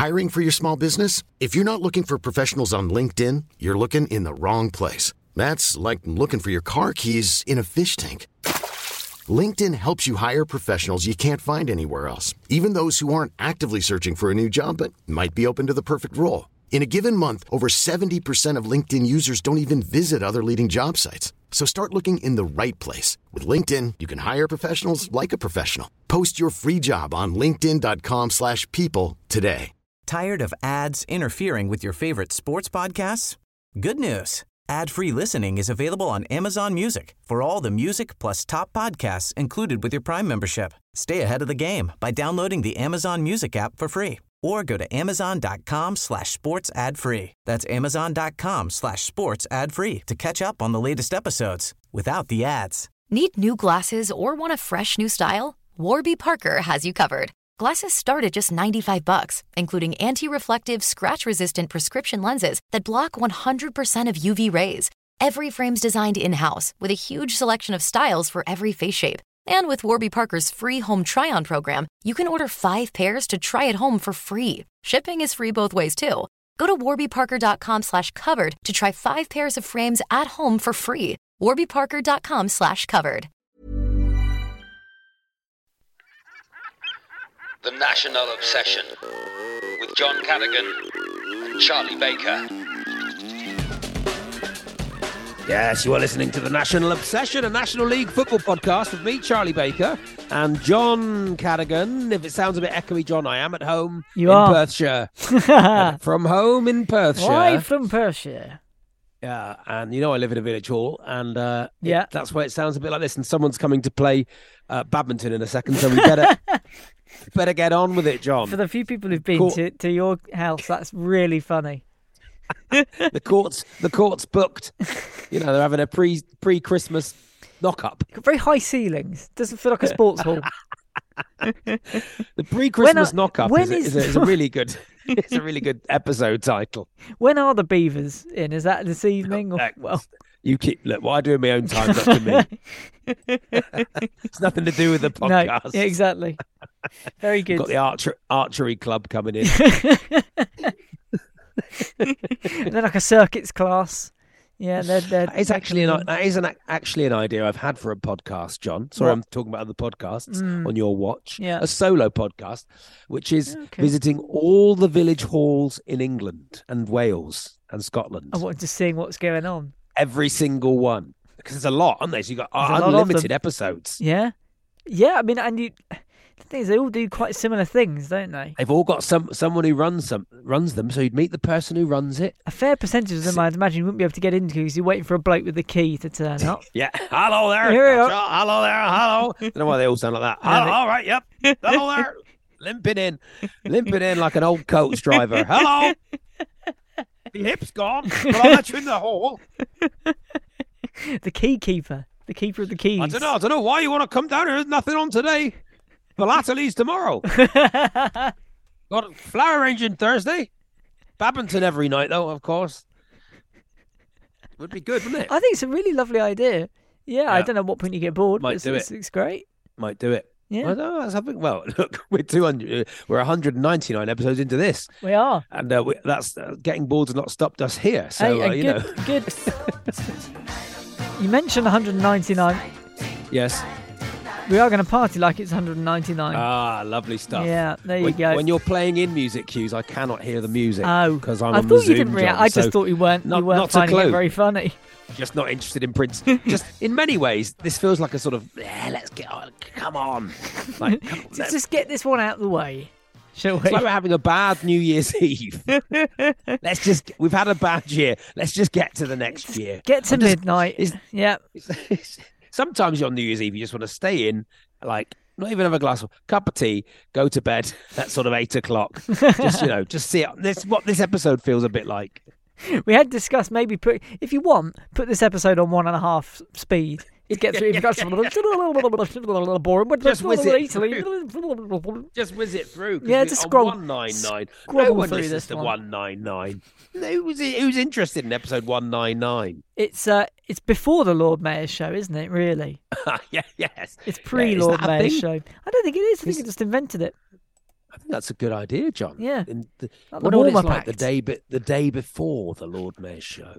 Hiring for your small business? If you're not looking for professionals on LinkedIn, you're looking in the wrong place. That's like looking for your car keys in a fish tank. LinkedIn helps you hire professionals you can't find anywhere else, even those who aren't actively searching for a new job but might be open to the perfect role. In a given month, over 70% of LinkedIn users don't even visit other leading job sites. So start looking in the right place. With LinkedIn, you can hire professionals like a professional. Post your free job on linkedin.com/people today. Tired of ads interfering with your favorite sports podcasts? Good news. Ad-free listening is available on Amazon Music for all the music plus top podcasts included with your Prime membership. Stay ahead of the game by downloading the Amazon Music app for free or go to amazon.com/sports ad free. That's amazon.com/sports ad free to catch up on the latest episodes without the ads. Need new glasses or want a fresh new style? Warby Parker has you covered. Glasses start at just $95, including anti-reflective, scratch-resistant prescription lenses that block 100% of UV rays. Every frame's designed in-house with a huge selection of styles for every face shape. And with Warby Parker's free home try-on program, you can order 5 pairs to try at home for free. Shipping is free both ways, too. Go to warbyparker.com/covered to try 5 pairs of frames at home for free. warbyparker.com/covered. The National Obsession with John Cadogan and Charlie Baker. Yes, you are listening to The National Obsession, a National League football podcast with me, Charlie Baker, and John Cadogan. If it sounds a bit echoey, John, I am at home in Perthshire. From home in Perthshire. Live from Perthshire. Yeah, and you know I live in a village hall, and that's why it sounds a bit like this, and someone's coming to play badminton in a second, so we better get on with it, John. For the few people who've been to your house, that's really funny. The court's booked. You know, they're having a pre-Christmas knock-up. Very high ceilings. Doesn't feel like a sports hall. The pre-Christmas knock-up is a really good. It's a really good episode title. When are the Beavers in? Is that this evening? You look. What I do in my own time, not to me. It's nothing to do with the podcast. No, exactly. Very good. Got the archery club coming in. And then like a circuits class. Yeah, that is actually an idea I've had for a podcast, John. Sorry, I'm talking about other podcasts on your watch. Yeah. A solo podcast, which is visiting all the village halls in England and Wales and Scotland. I'm just seeing what's going on. Every single one, because there's a lot, aren't there? So you've got unlimited episodes. Yeah. I mean, and the thing is, they all do quite similar things, don't they? They've all got someone who runs them, so you'd meet the person who runs it. A fair percentage of them, I'd imagine, you wouldn't be able to get into because you're waiting for a bloke with the key to turn up. Yeah. Hello there. Hello there. Hello. I don't know why they all sound like that. Hello, all right. Yep. Hello there. Limping in like an old coach driver. Hello. The hip's gone, but I'll let you in the hole. The keeper of the keys. I don't know why you want to come down here. There's nothing on today. Philately's tomorrow. Got flower arranging Thursday. Badminton every night, though, of course. Would be good, wouldn't it? I think it's a really lovely idea. Yeah. I don't know what point you get bored. Might do it. It's great. Might do it. Yeah. I don't know, that's something. Well, look, we're 199 episodes into this. We are. And that's getting bored has not stopped us here. So, Good. You mentioned 199. Yes. We are going to party like it's 199. Ah, lovely stuff. Yeah, there you go. When you're playing in music cues, I cannot hear the music. Oh, because I'm I on thought the you Zoom, didn't react. John, I just thought you weren't finding it very funny. Just not interested in Prince. Just in many ways, this feels like a sort of let's get on. Come on, just get this one out of the way. Shall we? It's like we're having a bad New Year's Eve. We've had a bad year. Let's just get to the next year. Get to midnight. Yeah. Sometimes on New Year's Eve, you just want to stay in, like, not even have a glass of cup of tea, go to bed at sort of 8 o'clock. Just see what this episode feels a bit like. We had discussed maybe put this episode on 1.5 speed. To get through. Boring. Just whiz it through. Just whiz it through. Yeah, just scroll. 199. No one listens to 199. Who's interested in episode 199? It's before the Lord Mayor's show, isn't it? Really? Yes. It's pre-Lord Mayor's show. I don't think it is. I think he just invented it. I think that's a good idea, John. Yeah. What it's like the day before the Lord Mayor's show.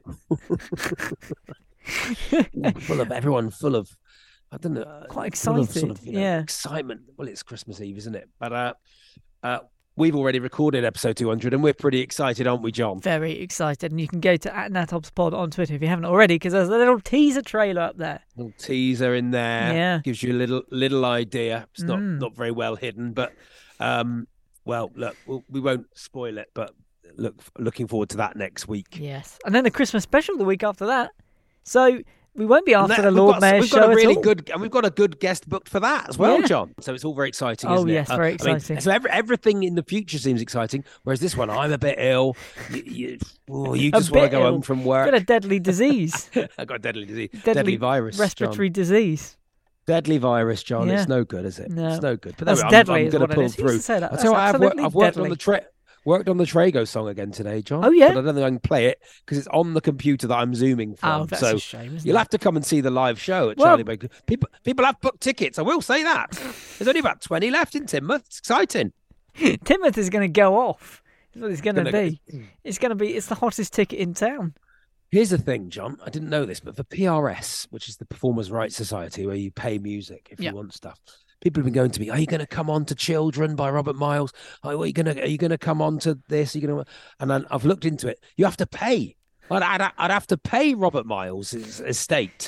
Everyone full of, I don't know, quite excited. Sort of, excitement. Well, it's Christmas Eve, isn't it? But we've already recorded episode 200, and we're pretty excited, aren't we, John? Very excited. And you can go to @NatObsPod on Twitter if you haven't already, because there's a little teaser trailer up there. Little teaser in there. Yeah. Gives you a little idea. It's not very well hidden, but well, look, we won't spoil it, but looking forward to that next week. Yes. And then the Christmas special the week after that. So we won't be after the Lord Mayor's show at all. And we've got a good guest booked for that as well, John. So it's all very exciting, isn't it? Oh, yes, very exciting. So everything in the future seems exciting, whereas this one, I'm a bit ill. You just want to go home from work. I've got a deadly disease. I've got a deadly disease. Deadly virus, respiratory disease. Deadly virus, John. Yeah. It's no good, is it? No. It's no good. But that's deadly. I'm going to pull through. I tell you what, I've worked on the worked on the Trago song again today, John. Oh, yeah? But I don't think I can play it because it's on the computer that I'm zooming from. Oh, that's a shame, isn't you'll have to come and see the live show at Charlie Baker. People have booked tickets. I will say that. There's only about 20 left in Teignmouth. It's exciting. Teignmouth is going to go off. That's what it's going to be. It's the hottest ticket in town. Here's the thing, John. I didn't know this, but for PRS, which is the Performers' Rights Society, where you pay music if you want stuff, people have been going to me. Are you going to come on to Children by Robert Miles? Are you going to come on to this? Are you going to? And then I've looked into it. You have to pay. I'd have to pay Robert Miles' estate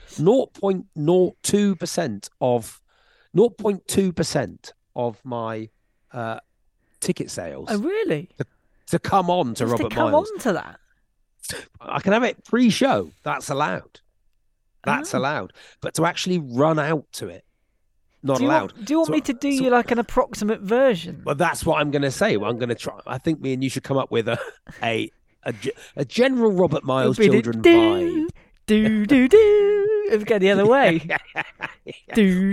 0.2% of my ticket sales. Oh, really? To come on to Robert Miles. Come on to that. I can have it pre-show. That's allowed. That's allowed. But to actually run out to it, not allowed. Do you want me to do you like an approximate version? Well, that's what I'm going to say. Well, I'm going to try. I think me and you should come up with a general Robert Miles Children vibe. Do. If we go the other way. Do.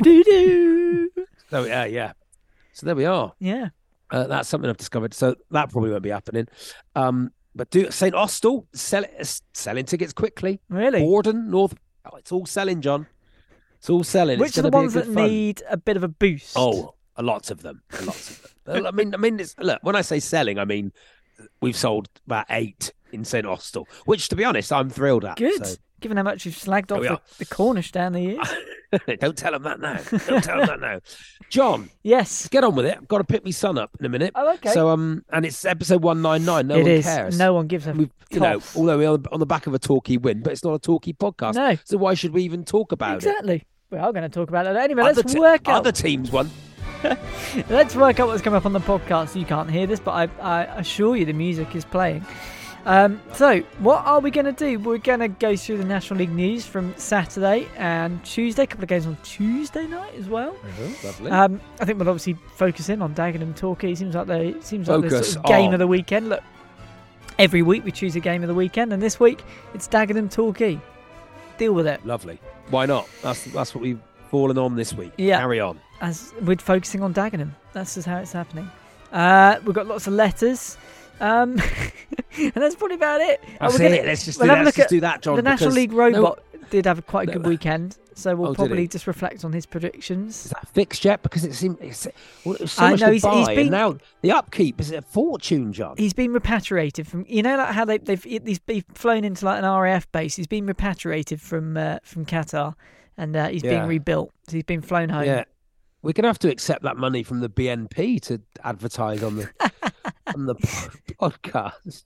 So yeah. So there we are. Yeah. That's something I've discovered. So that probably won't be happening. But St. Austell selling tickets quickly. Really? Borden, North. Oh, it's all selling, John. It's all selling. Which are the ones that need a bit of a boost? Oh, lots of them. I mean, look. When I say selling, I mean we've sold about 8 in St. Austell, which, to be honest, I'm thrilled at. Good. So. Given how much you've slagged off the Cornish down the years. Don't tell them that now. John. Yes. Let's get on with it. I've got to pick my son up in a minute. Oh, okay. So and it's episode 199. No one cares. No one gives a toss. Although we're on the back of a Torquay win, but it's not a Torquay podcast. No. So why should we even talk about it? Exactly. We are going to talk about it anyway. Let's work out. Other teams won. Let's work out what's coming up on the podcast. You can't hear this, but I assure you the music is playing. So what are we going to do? We're going to go through the National League news from Saturday and Tuesday. A couple of games on Tuesday night as well. Lovely. I think we'll obviously focus in on Dagenham Torquay. Seems like the sort of game of the weekend. Look, every week we choose a game of the weekend, and this week it's Dagenham Torquay. Deal with it. Lovely. Why not? That's what we've fallen on this week. Yeah. Carry on. As we're focusing on Dagenham. That's just how it's happening. We've got lots of letters. And that's probably about it. Let's just do that, John. The National League robot did have quite a good weekend, so we'll probably just reflect on his predictions. Is that fixed yet? Because it was so much to buy, and now the upkeep is a fortune, John. He's been repatriated from, like how he's flown into like an RAF base. He's been repatriated from Qatar, and he's being rebuilt. So he's been flown home. Yeah, we're gonna have to accept that money from the BNP to advertise on the on the podcast.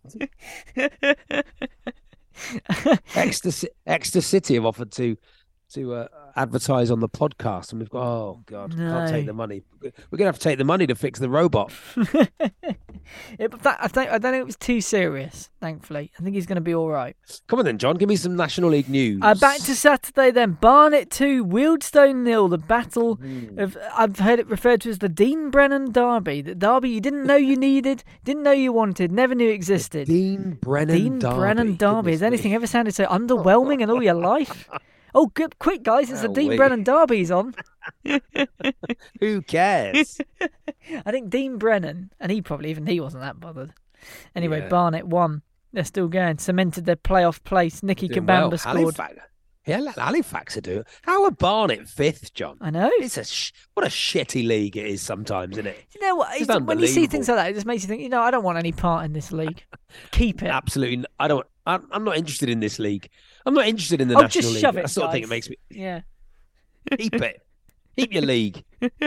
Exeter City have offered to advertise on the podcast, and we've got, oh God, we can't take the money. We're going to have to take the money to fix the robot. I don't think it was too serious, thankfully. I think he's going to be all right. Come on then, John, give me some National League news. Back to Saturday then. Barnet 2, Wealdstone 0. The battle of, I've heard it referred to as the Dean Brennan Derby. The derby you didn't know you needed, didn't know you wanted, never knew existed. Dean Brennan Derby. Has anything ever sounded so underwhelming in all your life? Oh, good! Quick, guys! It's the Dean Brennan Derby's on. Who cares? I think Dean Brennan, and he wasn't that bothered. Anyway, Barnet won. They're still going. Cemented their playoff place. Nicky Kabamba scored. Yeah, Halifax are doing. How are Barnet 5th, John? I know. It's what a shitty league it is sometimes, isn't it? You know what? When you see things like that, it just makes you think, I don't want any part in this league. Keep it. Absolutely. I'm not interested in this league. I'm not interested in the National just League. shove it, I sort of guys. think it makes me... Yeah. Keep it. Keep your league.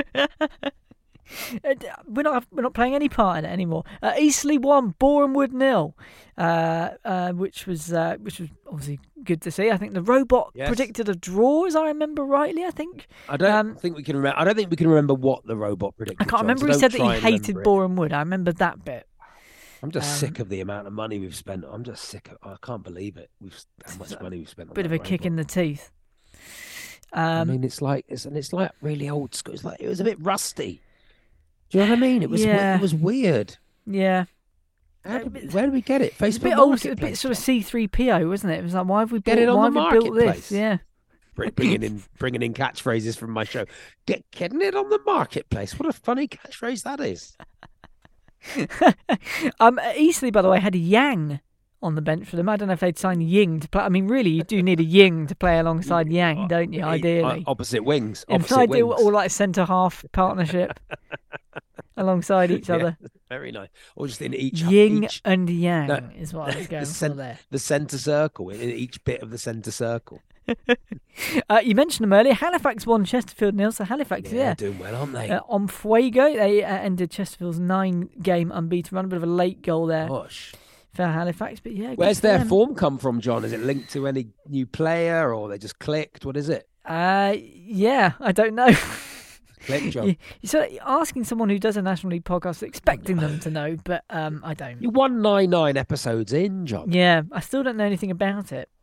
We're not playing any part in it anymore. Eastleigh 1, Borehamwood 0, which was obviously good to see. I think the robot predicted a draw, as I remember rightly. I think. I don't think we can remember. I don't think we can remember what the robot predicted. I can't remember. He said that he hated Borehamwood. I remember that bit. I'm just sick of the amount of money we've spent. I'm just sick of. I can't believe it. How much money we've spent. Bit of a kick in the teeth. I mean, it's like really old school. It's like it was a bit rusty. Do you know what I mean? It was weird. Yeah. Where did we get it? Facebook. A bit old, a bit sort of C3PO, wasn't it? It was like, why have we built this? Yeah. Bringing in catchphrases from my show. Getting it on the marketplace. What a funny catchphrase that is. Eastleigh, by the way, had Yang on the bench for them. I don't know if they'd signed Ying to play. I mean, really, you do need a Ying to play alongside Yang, don't you? Ideally, opposite wings. Or like a centre half partnership alongside each other. Very nice. Or just in each Ying and Yang is what I was going for there. The centre circle in each bit of the centre circle. You mentioned them earlier. Halifax won, Chesterfield 0. So Halifax, they're doing well, aren't they? On Fuego, they ended Chesterfield's 9-game unbeaten run. A bit of a late goal there. Gosh. For Halifax, but yeah. Where's their form come from, John? Is it linked to any new player, or they just clicked? What is it? Yeah, I don't know. Click, John. You're asking someone who does a National League podcast, expecting them to know, but I don't. You're 199 episodes in, John. Yeah, I still don't know anything about it.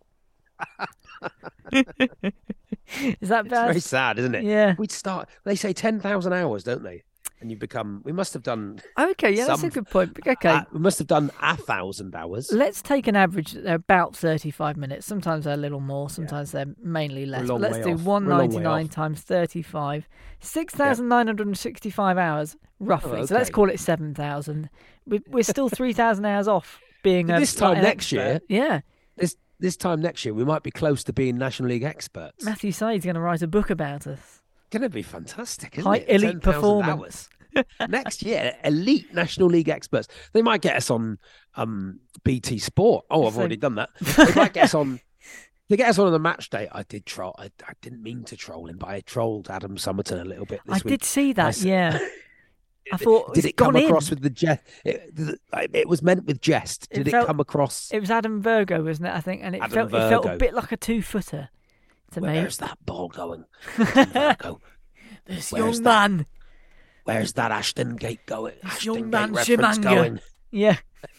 Is that bad? It's very sad, isn't it? Yeah. We'd start. They say 10,000 hours, don't they? And you become. We must have done. Okay, yeah, that's a good point. Okay, we must have done 1,000 hours. Let's take an average. They're about 35 minutes. Sometimes they're a little more. Sometimes they're mainly less. But let's do 199 times 35, 6,965 hours roughly. Okay. So let's call it 7,000. We're still 3,000 hours off being this time next year. Yeah. This time next year, we might be close to being National League experts. Matthew Said's going to write a book about us. Going to be fantastic, isn't High it? elite performance. Next year, elite National League experts. They might get us on BT Sport. Oh, I've already done that. They might get us on. They get us on the match day. I did troll. I didn't mean to troll him, but I trolled Adam Summerton a little bit this week. I did see that. Yeah. I thought, did it come across with the jest? It was meant with jest. Did it come across? It was Adam Virgo, wasn't it? I think, and it felt a bit like a 2-footer to me. Where's that ball going? Virgo. This young man. Where's that Ashton Gate going? This Ashton young man, Gate reference going. Yeah.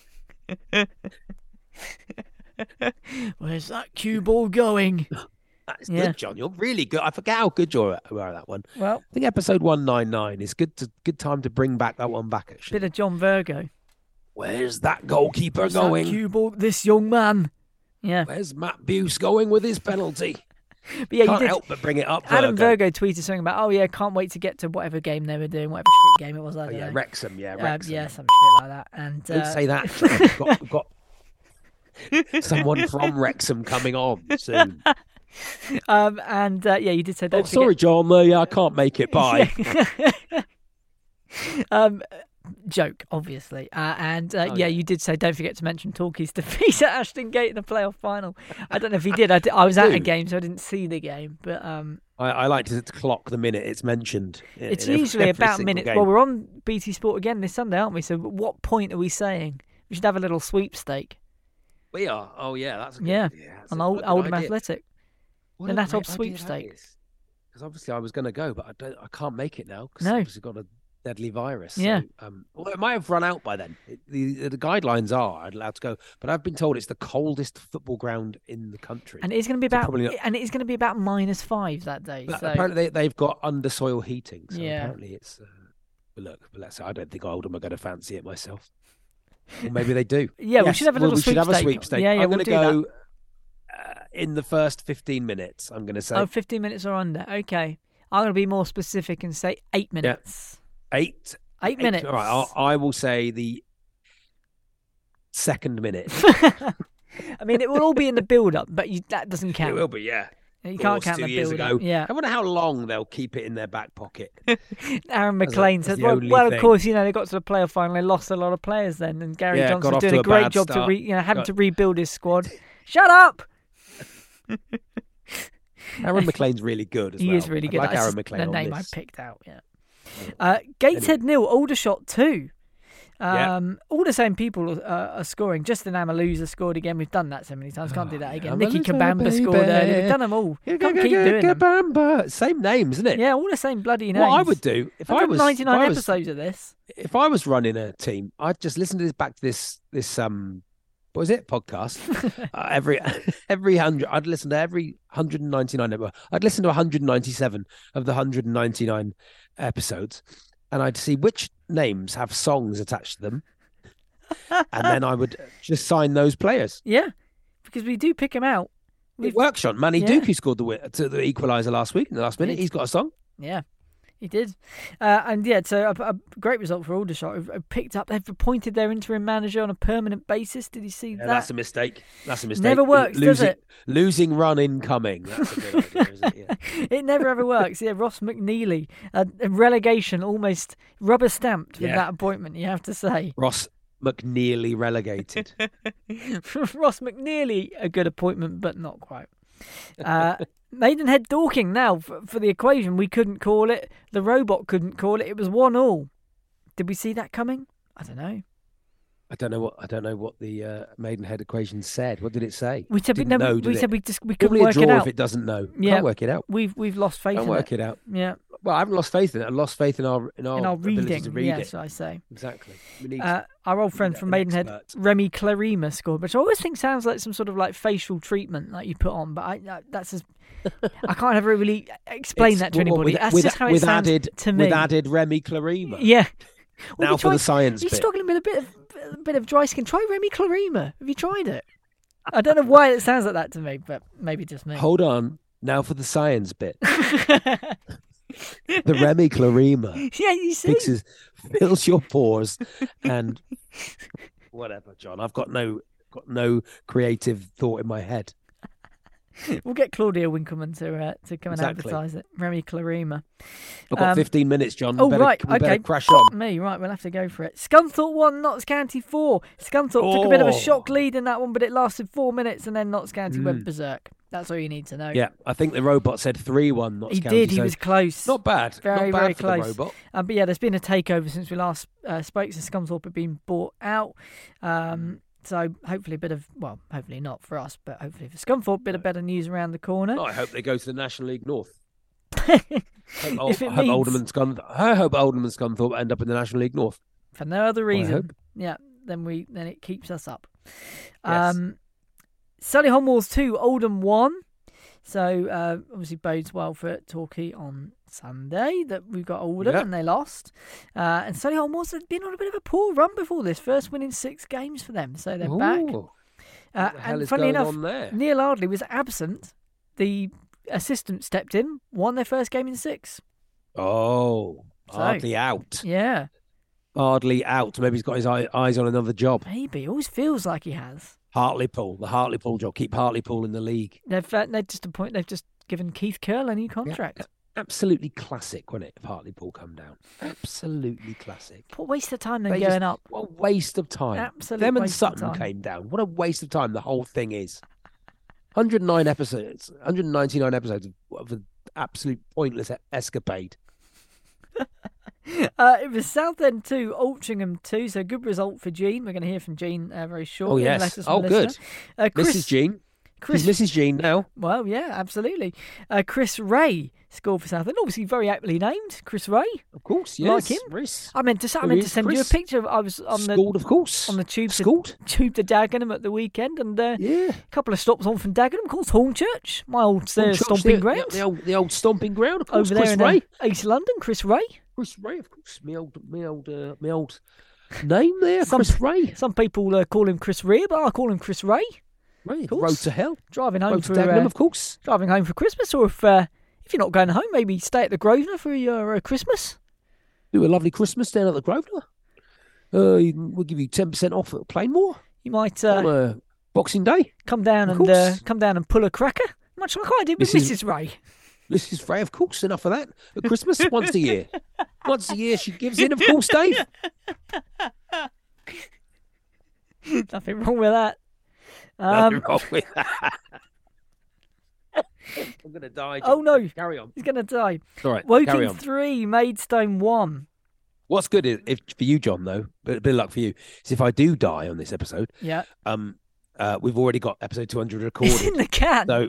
Where's that cue ball going? That's good, John. You're really good. I forget how good you are at that one. Well, I think episode 199 is good time to bring back that one back. Actually, bit of John Virgo. Where's that goalkeeper going? That cue ball, this young man. Yeah. Where's Matt Buse going with his penalty? But yeah, can't help but bring it up. Adam Virgo tweeted something about, can't wait to get to whatever game they were doing, whatever shit game it was. I don't know. Wrexham, Wrexham. Yeah, some shit like that. And don't say that. We've got someone from Wrexham coming on soon. You did say that. Sorry, John. I can't make it. Bye. Joke, obviously. You did say don't forget to mention Torquay's defeat at Ashton Gate in the playoff final. I don't know if he did. I was at a game, so I didn't see the game. But I like to clock the minute it's mentioned. It's usually about minutes. Game. Well, we're on BT Sport again this Sunday, aren't we? So what point are we saying? We should have a little sweepstake. We are. Oh yeah, that's a good idea. An Oldham Athletic. The Natop sweepstake. Because obviously I was going to go, but I can't make it now because I've obviously got a deadly virus. Yeah. So, it might have run out by then. The guidelines are allowed to go, but I've been told it's the coldest football ground in the country, and it's going to be about -5 that day. But so. apparently they've got undersoil heating. So apparently it's. But let's say I don't think Oldham are going to fancy it myself. Or maybe they do. Yeah, we should have a little sweepstake. We should have a sweepstake. Yeah, I'm we'll going to go in the first 15 minutes. I'm going to say. Oh, 15 minutes or under. Okay. I'm going to be more specific and say 8 minutes. Yeah. 8 minutes. All right. I will say the second minute. I mean, it will all be in the build-up, but that doesn't count. It will be, yeah. You can't count 2 the years build-up. ago. Yeah. I wonder how long they'll keep it in their back pocket. Aaron McLean says, well, of course, they got to the playoff final. They lost a lot of players then. And Gary Johnson was doing a great job having to rebuild his squad. Shut up! Aaron McLean's really good as well. He is really good. I like Aaron McLean the name this. I picked out, Gateshead 0, Aldershot 2. All the same people are scoring. Justin Amaluza scored again. We've done that so many times. Can't do that again. Nicky Kabamba scored earlier. We've done them all. Can't keep doing them. Same names, isn't it? Yeah, all the same bloody names. What I would do if I was 99 episodes of this. If I was running a team, I'd just listen to this what was it, podcast? every 100, I'd listen to every 199. I'd listen to 197 of the 199 episodes, and I'd see which names have songs attached to them, and then I would just sign those players. Yeah, because we do pick them out. It works, Sean. Manny Duke scored the equaliser last week in the last minute. He's got a song. Yeah. He did. So a great result for Aldershot. They've appointed their interim manager on a permanent basis. Did you see that? That's a mistake. Never works, does it? Losing run incoming. That's a good idea, isn't it? Yeah. It never ever works. Yeah, Ross McNeely. Relegation almost rubber stamped with that appointment, you have to say. Ross McNeely relegated. Ross McNeely, a good appointment, but not quite. Maidenhead Dorking now for the equation. We couldn't call it. The robot couldn't call it. It was 1-1. Did we see that coming? I don't know. I don't know what the Maidenhead equation said.4 did it say? We said we couldn't work it out. If it doesn't know, yeah, can't work it out. We've lost faith. Can't work it out. Yeah. Well, I haven't lost faith in it. I lost faith in our reading. To read yes, it. I say Exactly. We need our old friend from Maidenhead, Remy Clarima, scored, which I always think sounds like some sort of like facial treatment like you put on, but I can't ever really explain that to anybody. That's just how it sounds to me. With added Remy Clarima. Yeah. Now for the science bit. You're struggling with a bit of dry skin. Try Remy Clarima. Have you tried it? I don't know why it sounds like that to me, but maybe just me. Hold on. Now for the science bit. The Remy Clarima. Yeah, you see. Fills your pores and whatever, John. I've got no creative thought in my head. We'll get Claudia Winkleman to come and advertise it. Remy Clarima. I've got 15 minutes, John. Right. We better crash on. Me. Right, we'll have to go for it. Scunthorpe 1, Notts County 4. Scunthorpe took a bit of a shock lead in that one, but it lasted 4 minutes and then Notts County went berserk. That's all you need to know. Yeah, I think the robot said 3-1 Notts County. He did, he was close. Not bad. Very, not bad very for close. The robot. But yeah, there's been a takeover since we last spoke, so Scunthorpe have been bought out. So hopefully hopefully not for us, but hopefully for Scunthorpe, a bit of better news around the corner. I hope they go to the National League North. I hope Alderman Scunthorpe end up in the National League North. For no other reason. Yeah, then it keeps us up. Yes. Solihull Moors 2, Oldham 1. So obviously bodes well for Torquay on Sunday that we've got Oldham and they lost. And Solihull Moors had been on a bit of a poor run before this. First win in 6 games for them. So they're back. What the hell and is funnily going enough, on there? Neil Ardley was absent. The assistant stepped in, won their first game in 6. Oh, Ardley out. Yeah. Ardley out. Maybe he's got his eyes on another job. Maybe. Always feels like he has. Hartlepool, the Hartlepool job. Keep Hartlepool in the league. They've just given Keith Curle a new contract. Yeah, absolutely classic, wasn't it? If Hartlepool come down, absolutely classic. What a waste of time them going up. What a waste of time. Absolutely. Them and Sutton came down. What a waste of time the whole thing is. 199 episodes of an absolute pointless escapade. It was Southend 2, Altrincham 2, so good result for Jean. We're going to hear from Jean very shortly. Oh, yes. Oh, good. Mrs. Jean. She's Mrs. Jean now. Well, yeah, absolutely. Chris Ray scored for Southend. Obviously, very aptly named, Chris Ray. Of course, yes. Like him. Chris. I meant to send you a picture. I was on the tube to Dagenham at the weekend, and a couple of stops on from Dagenham. Of course, Hornchurch, my old stomping ground. The old stomping ground. Of course, over Chris there Ray. in East London, Chris Ray. Chris Ray, of course. My old name there, Chris Ray. Some people call him Chris Ray, but I call him Chris Ray. Right, Road to Hell. Driving home for Dagenham, of course. Driving home for Christmas, or if you're not going home, maybe stay at the Grosvenor for your Christmas. Do a lovely Christmas down at the Grosvenor. We'll give you 10% off at Plainmoor. You might on Boxing Day. Come down and pull a cracker. Much like I did with Mrs. Ray. Mrs. Ray, of course, enough of that. At Christmas, once a year. Once a year she gives in, of course, Dave. Nothing wrong with that. Nothing wrong with that. I'm going to die, John. Oh, no. Carry on. He's going to die. All right, Woking 3, Maidstone 1. What's good is, if for you, John, though, but a bit of luck for you, is if I do die on this episode, yeah. We've already got episode 200 recorded. It's in the can. So...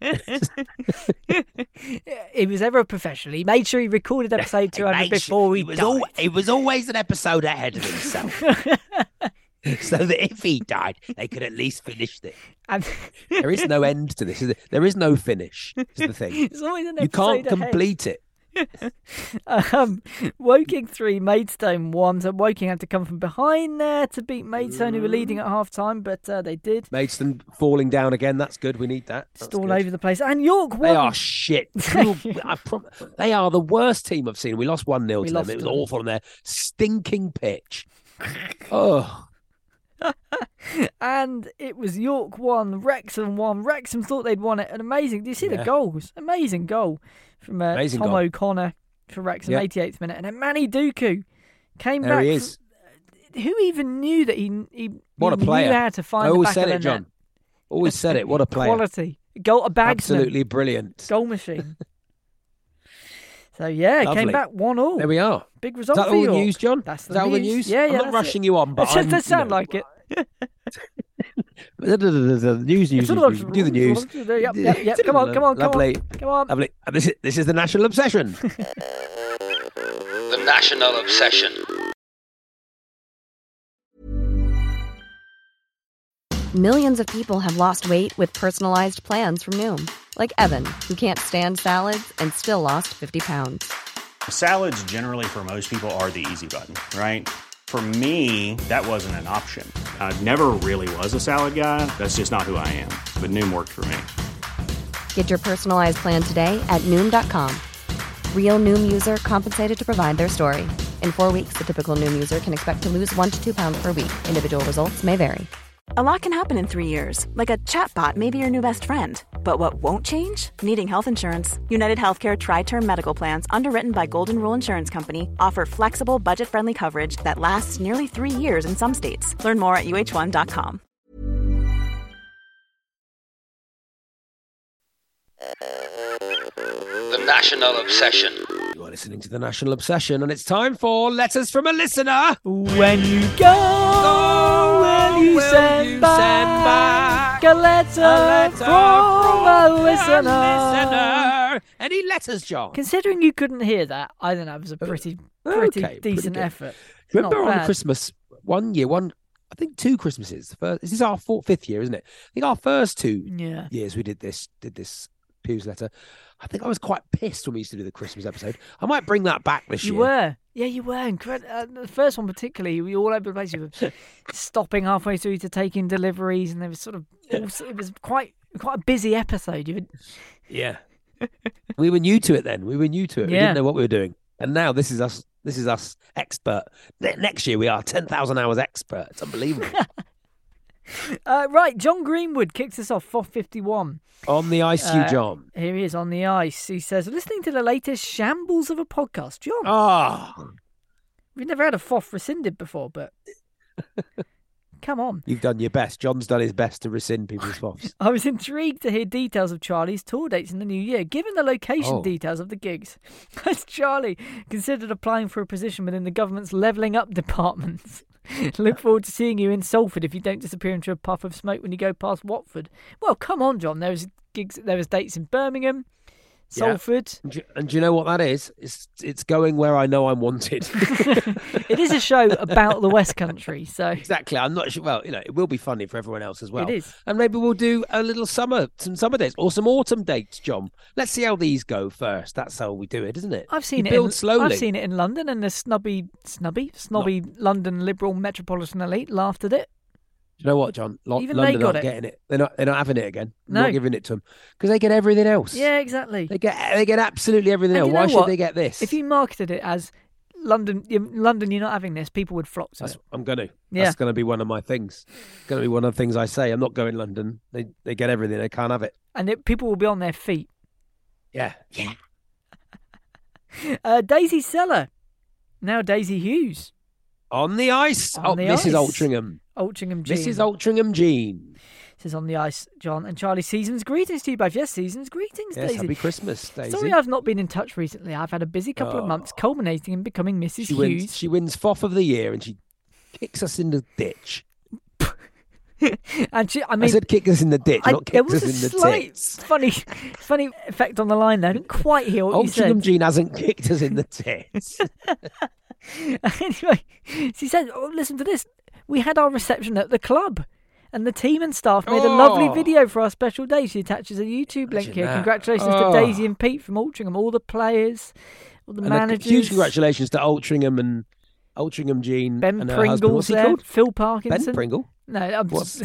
He was ever a professional. He made sure he recorded episode 200 before he died. He was always an episode ahead of himself. So that if he died, they could at least finish it. And there is no end to this. There is no finish, is the thing. It's always an episode you can't ahead. complete it. Woking 3, Maidstone 1. So Woking had to come from behind there to beat Maidstone, who were leading at half time, but they did. Maidstone falling down again. That's good. We need that. Just all over the place. And York 1. They are shit. They are the worst team I've seen. We lost 1-0 to them. It was awful on their stinking pitch. Oh. And it was York 1, Wrexham 1. Wrexham thought they'd won it. And amazing. Do you see the goals? Amazing goal from Tom O'Connor for Wrexham, 88th minute. And then Manny Duku came back. There he is. Who even knew that he what a player. knew how to find I always the back said of it, the net. John. Always said it. What a player. Quality. A bagsman. Absolutely brilliant. Goal machine. So, yeah, it came back 1-1. There we are. Big result for York. Is that all the news, John? That's all the news? Yeah, I'm not rushing you on, but it does sound like it. The news. Do the news. Yep. Come on. Lovely. Come on. Lovely. This is the National Obsession. The National Obsession. Millions of people have lost weight with personalized plans from Noom. Like Evan, who can't stand salads and still lost 50 pounds. Salads generally for most people are the easy button, right? For me, that wasn't an option. I never really was a salad guy. That's just not who I am. But Noom worked for me. Get your personalized plan today at Noom.com. Real Noom user compensated to provide their story. In 4 weeks, the typical Noom user can expect to lose 1 to 2 pounds per week. Individual results may vary. A lot can happen in 3 years, like a chatbot may be your new best friend. But what won't change? Needing health insurance. United Healthcare Tri-Term Medical Plans, underwritten by Golden Rule Insurance Company, offer flexible, budget-friendly coverage that lasts nearly 3 years in some states. Learn more at uh1.com. The National Obsession. You are listening to the National Obsession, and it's time for Letters from a Listener. When you go, will you send back a letter from a listener? Any letters, John? Considering you couldn't hear that, I think that was a pretty decent effort. Remember on Christmas, one year, I think 2 Christmases. This is our 5th year, isn't it? I think our first 2 years we did this Pew's letter. I think I was quite pissed when we used to do the Christmas episode. I might bring that back this year. You were. Yeah, you were. The first one particularly, we were all over the place. You were stopping halfway through to taking deliveries, and there was it was quite a busy episode. Yeah. We were new to it then. We didn't know what we were doing. And now this is us expert. Next year we are 10,000 hours expert. It's unbelievable. Right, John Greenwood kicks us off, FOF 51. On the ice, John. Here he is on the ice. He says, listening to the latest shambles of a podcast. John. Oh. We've never had a FOF rescinded before, but come on. You've done your best. John's done his best to rescind people's FOFs. I was intrigued to hear details of Charlie's tour dates in the new year, given the location details of the gigs. Has Charlie considered applying for a position within the government's levelling up department? Look forward to seeing you in Salford if you don't disappear into a puff of smoke when you go past Watford. Well, come on, John. There was dates in Birmingham, Salford. Yeah. And do you know what that is? It's going where I know I'm wanted. It is a show about the West Country, so exactly. I'm not sure. Well, it will be funny for everyone else as well. It is, and maybe we'll do a little some summer dates or some autumn dates, John. Let's see how these go first. That's how we do it, isn't it? I've seen slowly. I've seen it in London, and the snobby London liberal metropolitan elite laughed at it. Do you know what, John? Even London they got aren't getting it. They're not having it again. No. Not giving it to them because they get everything else. Yeah, exactly. They get absolutely everything else. Why should they get this? If you marketed it as London, you're not having this, people would flock to it. I'm going to. Yeah. That's going to be one of my things. It's going to be one of the things I say. I'm not going London. They get everything. They can't have it. And people will be on their feet. Yeah. Daisy Seller. Now Daisy Hughes. On the ice. Mrs. Altrincham. Altrincham Jean. Mrs. Altrincham Jean. This is on the ice, John and Charlie. Season's greetings to you both. Yes, season's greetings, yes, Daisy. Happy Christmas, Daisy. Sorry I've not been in touch recently. I've had a busy couple of months culminating in becoming Mrs. Hughes. She wins FOF of the year and she kicks us in the ditch. And I said kick us in the ditch, not kick us in the tits. Funny effect on the line there. I didn't quite hear what you said. Altrincham Jean hasn't kicked us in the tits. Anyway, she said, listen to this. We had our reception at the club. And the team and staff made a lovely video for our special day. She attaches a YouTube link here. Congratulations to Daisy and Pete from Altrincham, all the players, all the managers. Huge congratulations to Altrincham and Altrincham Jean. Ben and Pringle's there. Called? Phil Parkinson. Ben Pringle? No,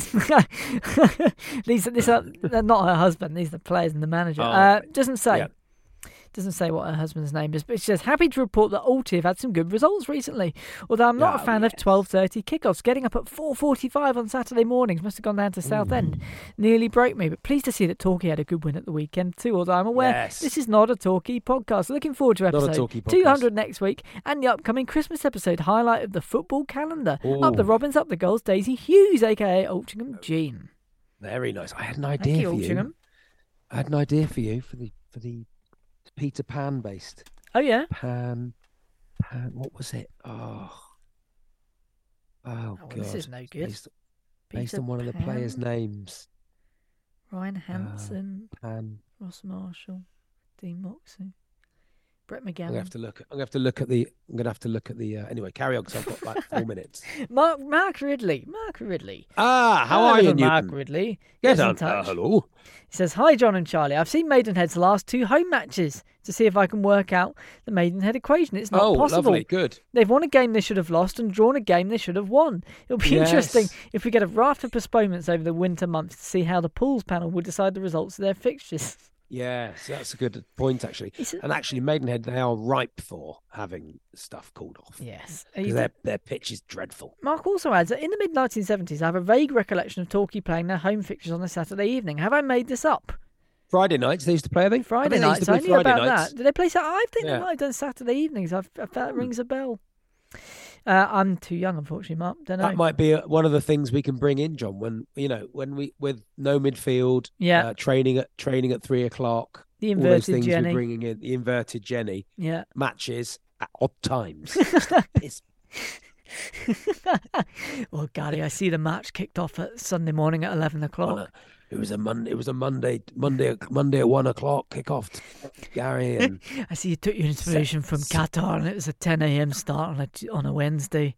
these are not her husband. These are the players and the manager. Doesn't say. Yeah. Doesn't say what her husband's name is, but she says, happy to report that Alty have had some good results recently. Although I'm not a fan of 12:30 kickoffs. Getting up at 4:45 on Saturday mornings, must have gone down to Southend. Nearly broke me, but pleased to see that Torquay had a good win at the weekend too, although I'm aware this is not a Torquay podcast. Looking forward to episode 200 next week and the upcoming Christmas episode, highlight of the football calendar. Ooh. Up the Robins, up the goals, Daisy Hughes, a.k.a. Altrincham Jean. Very nice. I had an idea for you. I had an idea for you for the Peter Pan based. Oh yeah. Pan. What was it? Oh God. This is no good. Based on one of the players' names. Ryan Hansen. Pan. Ross Marshall. Dean Moxey. Brett McGowan. I'm gonna have to look at the. Anyway, carry on because I've got like 4 minutes. Mark Ridley. How are you, Newton? Mark Ridley. Get on. Hello. He says, hi, John and Charlie. I've seen Maidenhead's last 2 home matches to see if I can work out the Maidenhead equation. It's not possible. Lovely. Good. They've won a game they should have lost and drawn a game they should have won. It'll be interesting if we get a raft of postponements over the winter months to see how the pools panel will decide the results of their fixtures. Yes, that's a good point, actually. And actually, Maidenhead, they are ripe for having stuff called off. Yes. Because their pitch is dreadful. Mark also adds that in the mid-1970s, I have a vague recollection of Torquay playing their home fixtures on a Saturday evening. Have I made this up? Friday nights, they used to play, I think. Friday nights, I knew about that. Did they play Saturday? I think they might have done Saturday evenings. I felt it rings a bell. I'm too young, unfortunately, Mark. Don't know. That might be one of the things we can bring in, John. When we with no midfield, training at 3:00, the inverted all those things Jenny. We're bringing in the inverted Jenny, matches at odd times. Well, Gary, I see the match kicked off at Sunday morning at 11:00. It was a Monday at 1:00 kick-off, Gary. And I see you took your inspiration from Qatar, and it was a 10 a.m. start on a Wednesday.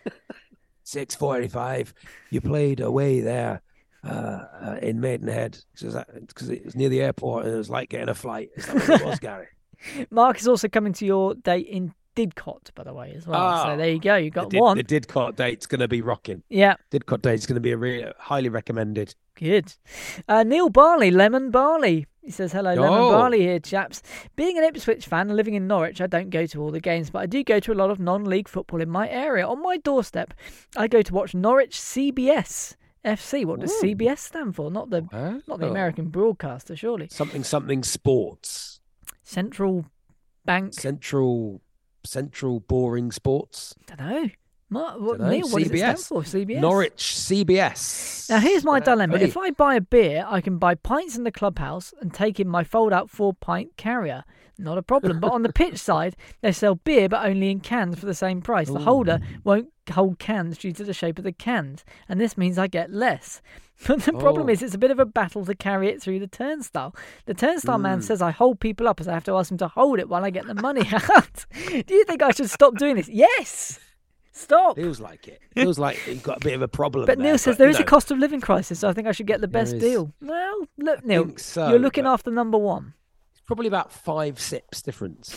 6:45. You played away there in Maidenhead because it was near the airport and it was like getting a flight. Is that what it was, Gary? Mark is also coming to your date in Didcot, by the way, as well. So there you go. You got one. The Didcot date's going to be rocking. Yeah. Didcot date's going to be a really highly recommended. Good. Neil Barley, Lemon Barley. He says, hello, Lemon Barley here, chaps. Being an Ipswich fan and living in Norwich, I don't go to all the games, but I do go to a lot of non-league football in my area. On my doorstep, I go to watch Norwich CBS FC. What does CBS stand for? Not the American broadcaster, surely. Something sports. Central Bank. Central boring sports. Don't know. Neil, what does it stand for? CBS. Norwich CBS. Now here's my dilemma. If I buy a beer, I can buy pints in the clubhouse and take in my fold-out 4-pint carrier. Not a problem. But on the pitch side, they sell beer but only in cans for the same price. The holder won't hold cans due to the shape of the cans, and this means I get less. But the problem is it's a bit of a battle to carry it through the turnstile. The turnstile man says I hold people up as I have to ask him to hold it while I get the money out. Do you think I should stop doing this? Yes! Stop. Feels like it. Feels like you've got a bit of a problem. But Neil says there is a cost of living crisis, so I think I should get the best deal. Well, look, Neil, you're looking after number one. It's probably about 5 sips difference.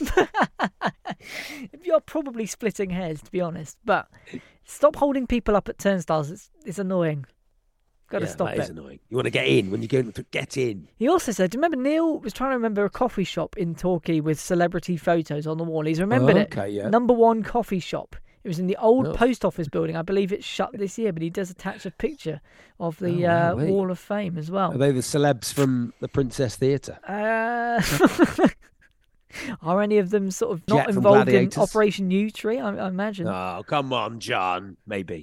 You're probably splitting hairs, to be honest. But stop holding people up at turnstiles. It's annoying. Got to stop that it. is annoying. You want to get in when you go to get in. He also said, do you remember Neil was trying to remember a coffee shop in Torquay with celebrity photos on the wall? He's remembered it. Yeah. Number 1 coffee shop. It was in the old post office building. I believe it's shut this year, but he does attach a picture of the Wall of Fame as well. Are they the celebs from the Princess Theatre? Are any of them sort of Jet not from involved in Gladiators? Operation U Tree? I imagine. Oh, come on, John. Maybe.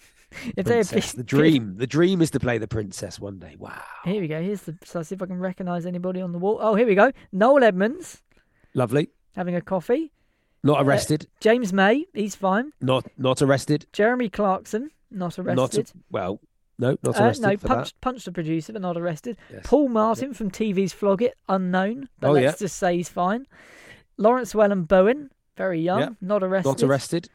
If Princess, the dream. The dream is to play the princess one day. Wow. Here we go. So I'll see if I can recognise anybody on the wall. Oh, here we go. Noel Edmonds. Lovely. Having a coffee. Not arrested. James May. He's fine. Not arrested. Jeremy Clarkson. Not arrested. Not arrested. Punched the producer, but not arrested. Yes. Paul Martin from TV's Flog It, unknown, but let's just say he's fine. Lawrence Llewellyn Bowen, very young, not arrested. Not arrested.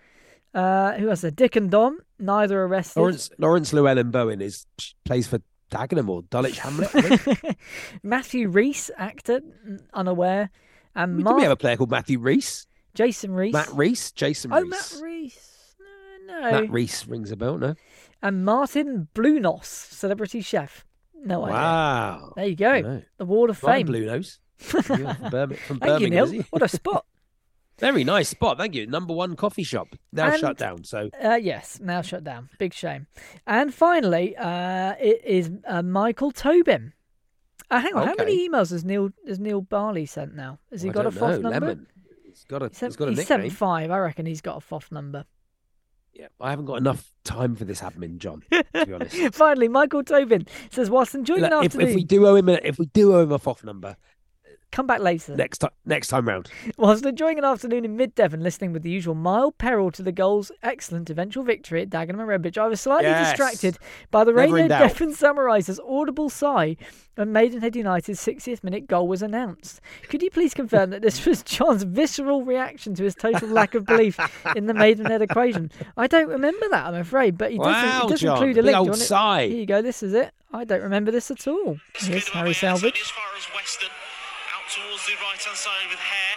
Who else there? Dick and Dom, neither arrested. Lawrence Llewellyn Bowen plays for Dagenham or Dulwich Hamlet. I think. Matthew Rees, actor, unaware. And Did we have a player called Matthew Rees? Jason Rees. Matt Rees? Jason Rees. Rees. Matt Rees. No. Matt Rees rings a bell, no? And Martin Blunos, celebrity chef. No idea. Wow. There you go. The Wall of Fame. Blunos. From Birmingham. Thank you, Neil. What a spot. Very nice spot. Thank you. Number 1 coffee shop. Now shut down. So yes, now shut down. Big shame. And finally, it is Michael Tobin. Hang on. How many emails has Neil Barley sent now? Has he got a FOF number? Lemon. He's got a nickname. He's sent 5. I reckon he's got a FOF number. Yeah, I haven't got enough time for this admin, John, to be honest. Finally, Michael Tobin says, whilst enjoying an afternoon... If we do owe him a FOF number... Come back later. Next time round. Whilst enjoying an afternoon in mid-Devon, listening with the usual mild peril to the goals' excellent eventual victory at Dagenham and Redbridge, I was slightly distracted by the Radio Devon summarisers' audible sigh when Maidenhead United's 60th minute goal was announced. Could you please confirm that this was John's visceral reaction to his total lack of belief in the Maidenhead equation? I don't remember that, I'm afraid, but he does John, include a link. Old sigh. Here you go, this is it. I don't remember this at all. Here's Harry Salvage. As far as Weston. Towards the right-hand side with Hare.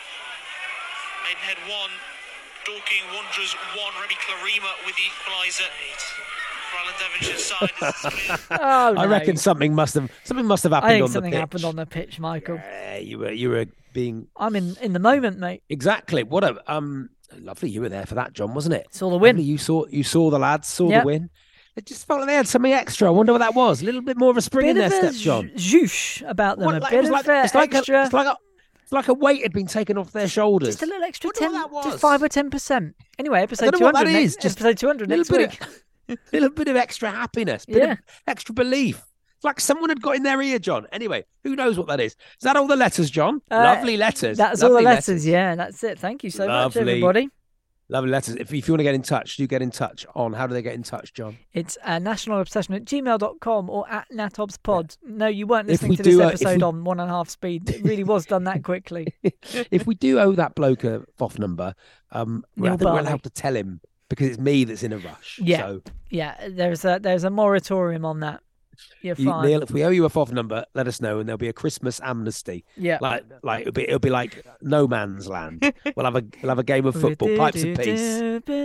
Maidenhead 1, Dorking Wanderers 1, Ready Clarima with the equaliser for Alan Devonshire's side. I reckon something must have happened on the pitch. I think something happened on the pitch, Michael. Yeah, you were being. I'm in the moment, mate. Exactly. What a lovely. You were there for that, John, wasn't it? Saw the win. Lovely. You saw the lads. Saw the win. It just felt like they had something extra. I wonder what that was. A little bit more of a spring in their step, John. Zhoosh about them. Extra. It's like a weight had been taken off their shoulders. Just a little extra 10, just 5 or 10%. Anyway, episode 200. What that is. Just episode 200 next week. A little bit of extra happiness, of extra belief. It's like someone had got in their ear, John. Anyway, who knows what that is? Is that all the letters, John? Lovely letters. That's all the letters. Yeah, that's it. Thank you so much, everybody. Lovely letters. If you want to get in touch, do get in touch on. How do they get in touch, John? It's nationalobsession@gmail.com or at natobspod. No, you weren't listening to this episode on 1.5 speed. It really was done that quickly. If we do owe that bloke a FOF number, we're allowed to tell him because it's me that's in a rush. Yeah, so. Yeah. There's a moratorium on that. You're fine. Neil, if we owe you a FOF number, let us know, and there'll be a Christmas amnesty. Yeah, like it'll be like no man's land. We'll have a game of football, pipes of peace.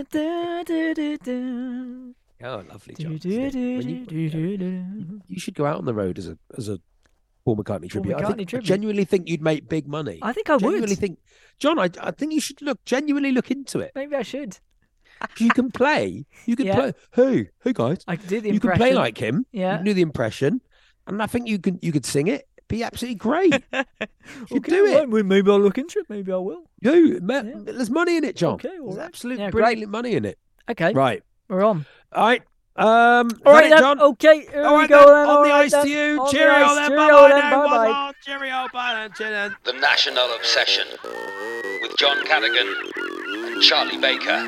Oh, lovely, John. You should go out on the road as a Paul McCartney tribute. I genuinely think you'd make big money. I think I would. John, I think you should genuinely look into it. Maybe I should. You can play. You can play. Hey guys! I can do the impression. You can play like him. Yeah, you can do the impression, and I think you could sing it. It'd be absolutely great. You do it. Well, maybe I'll look into it. Maybe I will. There's money in it, John. Okay, there's absolutely brilliant money in it. Okay, right. We're on. All right. All right, then. John. Okay, here we go then. On the ice to you. Cheerio then. Bye-bye. Cheerio. Bye then. The National Obsession with John Cadogan and Charlie Baker.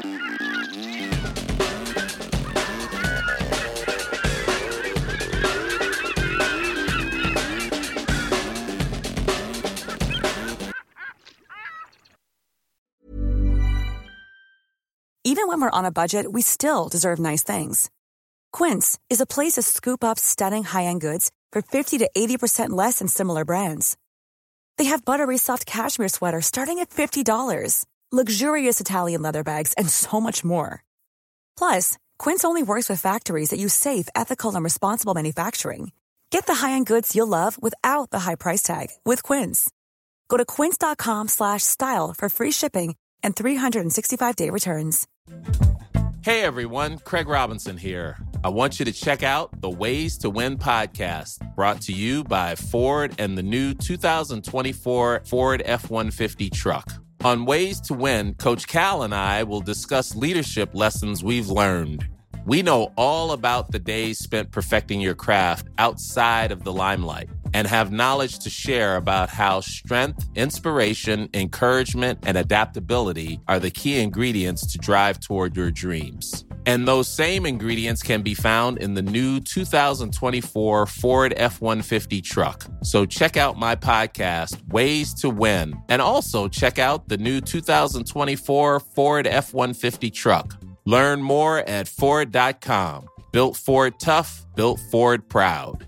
Even when we're on a budget, we still deserve nice things. Quince is a place to scoop up stunning high-end goods for 50 to 80% less than similar brands. They have buttery soft cashmere sweaters starting at $50, luxurious Italian leather bags, and so much more. Plus, Quince only works with factories that use safe, ethical, and responsible manufacturing. Get the high-end goods you'll love without the high price tag with Quince. Go to quince.com/style for free shipping and 365-day returns. Hey everyone, Craig Robinson here. I want you to check out the Ways to Win podcast, brought to you by Ford and the new 2024 Ford F-150 truck. On Ways to Win, Coach Cal and I will discuss leadership lessons we've learned. We know all about the days spent perfecting your craft outside of the limelight and have knowledge to share about how strength, inspiration, encouragement, and adaptability are the key ingredients to drive toward your dreams. And those same ingredients can be found in the new 2024 Ford F-150 truck. So check out my podcast, Ways to Win, and also check out the new 2024 Ford F-150 truck. Learn more at Ford.com. Built Ford tough, built Ford proud.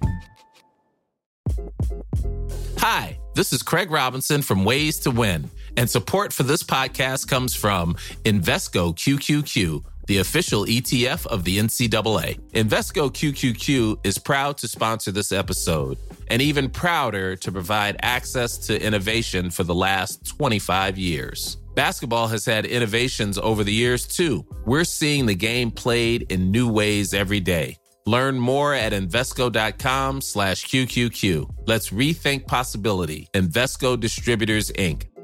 Hi, this is Craig Robinson from Ways to Win, and support for this podcast comes from Invesco QQQ, the official ETF of the NCAA. Invesco QQQ is proud to sponsor this episode, and even prouder to provide access to innovation for the last 25 years. Basketball has had innovations over the years, too. We're seeing the game played in new ways every day. Learn more at Invesco.com/QQQ. Let's rethink possibility. Invesco Distributors, Inc.